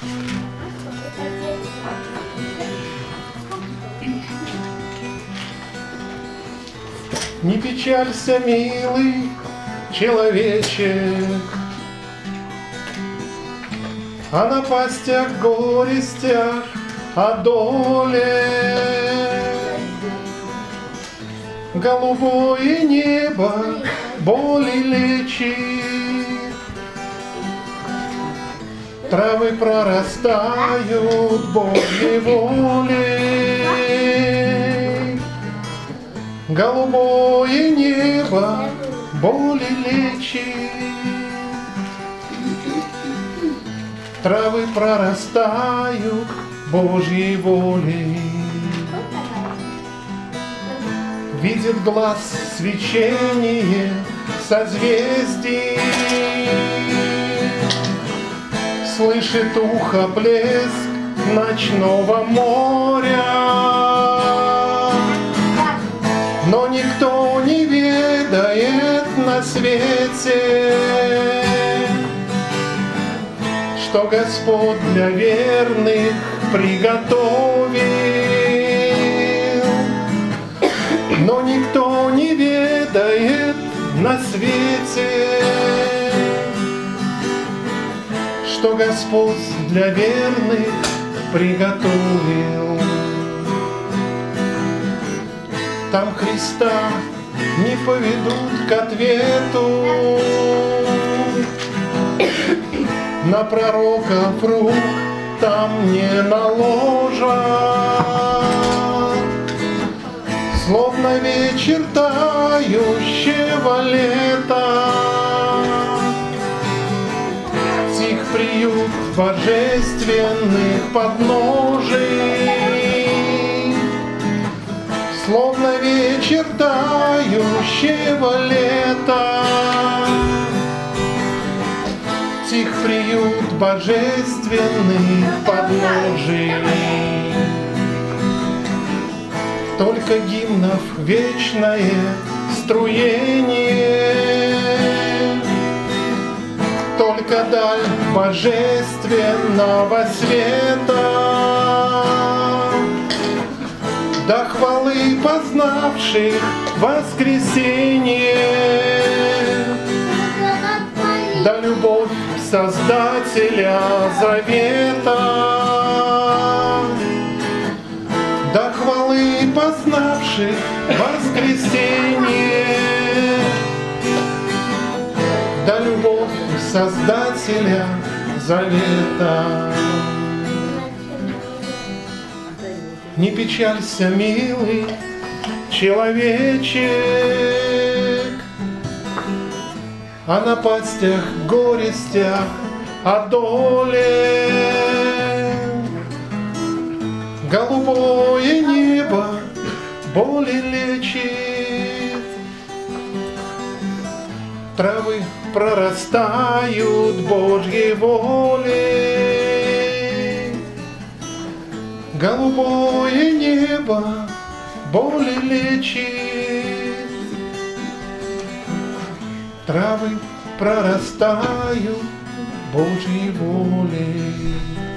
Не печалься, милый человечек, о напастях, горестях, о доле. Голубое небо боли лечит, травы прорастают Божьей волей. Голубое небо боли лечит, травы прорастают Божьей волей. Видит глаз свечение созвездий, слышит ухо плеск ночного моря. Но никто не ведает на свете, что Господь для верных приготовил. Но никто не ведает на свете, что Господь для верных приготовил. Там Христа не поведут к ответу, на пророков рук там не наложат. Словно вечер тающего лета, тих приют божественных подножий. Словно вечер тающего лета, тих приют божественных подножий. Только гимнов вечное струение, только даль божественного света, до хвалы познавших воскресение, да любовь Создателя завета, до хвалы познавших воскресение, да любовь Создателя завета. Не печалься, милый человечек, о напастях, горестях, о доле. Голубое небо боли лечит, травы прорастают Божьей волей. Голубое небо боли лечит, травы прорастают Божьей волей.